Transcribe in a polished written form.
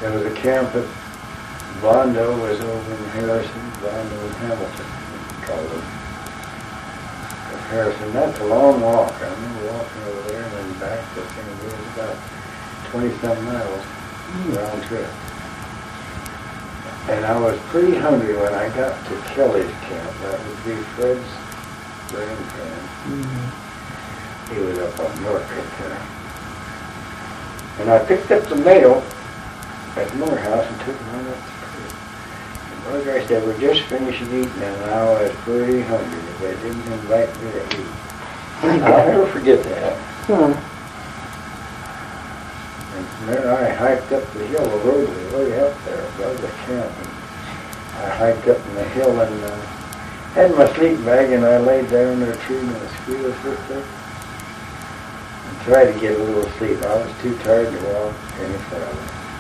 There was a camp at Bondo, was over in Harrison, Bondo and Hamilton, we called it. At Harrison, that's a long walk. I remember walking over there and then back. The thing was about 20-some miles round trip. And I was pretty hungry when I got to Kelly's camp. That would be Fred's grandparent. He was up on York up there. And I picked up the mail at Morehouse and took it on up the creek. And boy, gosh, they were just finishing eating and I was pretty hungry. They didn't invite me to eat. I'll never forget that. And then I hiked up the hill. The road was way up there above the camp. And I hiked up in the hill and had my sleeping bag and I laid there under a tree in the mosquitoes looked up and tried to get a little sleep. I was too tired to walk any farther.